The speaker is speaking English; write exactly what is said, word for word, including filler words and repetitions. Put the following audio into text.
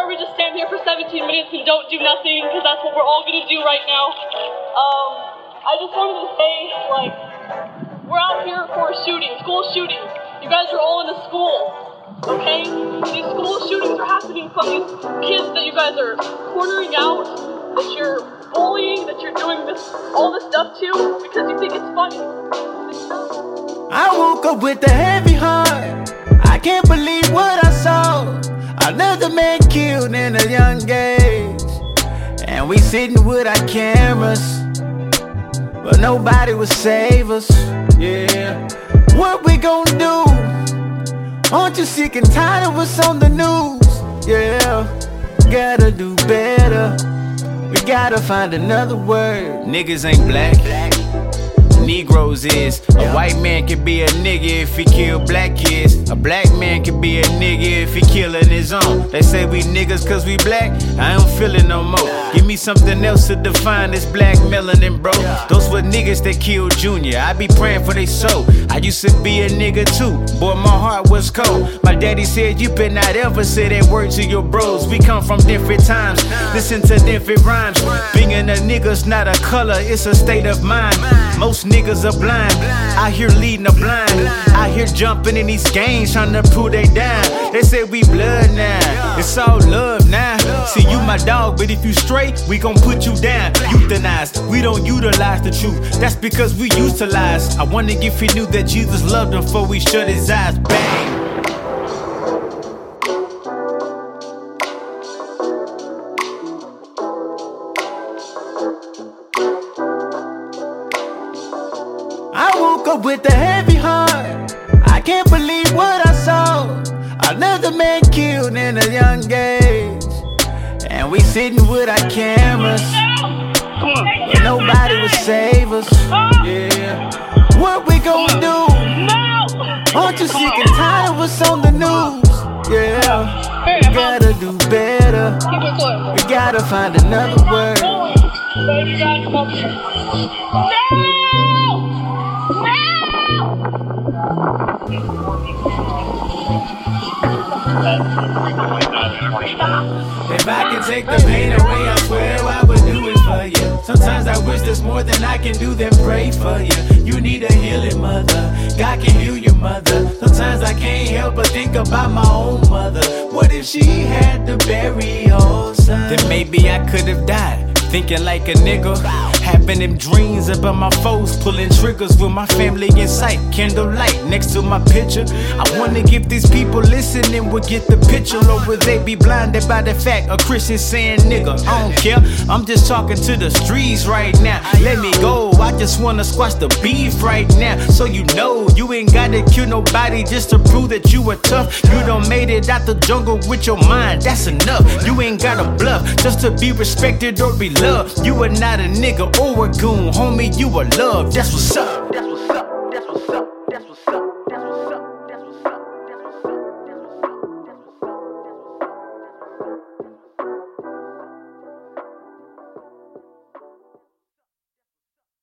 we just stand here for seventeen minutes and don't do nothing, because that's what we're all going to do right now. Um, I just wanted to say, like, we're out here for a shooting, school shooting. You guys are all in a school, okay? These school shootings are happening from these kids that you guys are cornering out, that you're bullying, that you're doing this, all this stuff to, because you think it's funny. I woke up with a heavy heart. I can't believe what I saw. Another man killed in a young age, and we sitting with our cameras, but nobody will save us. Yeah, what we gonna do? Aren't you sick and tired of what's on the news? Yeah, gotta do better. We gotta find another word. Niggas ain't black, Negroes is. A white man can be a nigga if he kill black kids. A black man can be a nigga if he killin' his own. They say we niggas cause we black, I don't feel it no more. Give me something else to define this black melanin, bro. Those were niggas that killed Junior, I be praying for they soul. I used to be a nigga too, boy my heart was cold. My daddy said you better not ever say that word to your bros. We come from different times, listen to different rhymes. Being a nigga's not a color, it's a state of mind. Most niggas are blind, out here leading the blind, out here jumping in these games trying to prove they down. They say we blood now, it's all love now. See you my dog, but if you straight, we gon' put you down. Euthanized, we don't utilize the truth, that's because we used to lies. I wonder if he knew that Jesus loved him before we shut his eyes. Bang. I woke up with a heavy heart. I can't believe what I saw. Another man killed in a young age, and we sitting with our cameras, but nobody will save us. Yeah, what we gonna do? Aren't you sick and tired of what's on the news? Yeah, we gotta do better. We gotta find another word. If I can take the pain away, I swear I would do it for you. Sometimes I wish there's more than I can do than pray for you. You need a healing mother, God can heal your mother. Sometimes I can't help but think about my own mother. What if she had to bury her son? Then maybe I could have died thinking like a nigga, having them dreams about my foes, pulling triggers with my family in sight. Candlelight next to my picture. I wonder if these people listening would get the picture, or would they be blinded by the fact a Christian saying nigga? I don't care, I'm just talking to the streets right now. Let me go, I just wanna squash the beef right now. So you know, you ain't gotta kill nobody just to prove that you are tough. You done made it out the jungle with your mind, that's enough. You ain't gotta bluff just to be respected or be loved. You are not a nigga or a goon, homie, you are loved, that's what's up.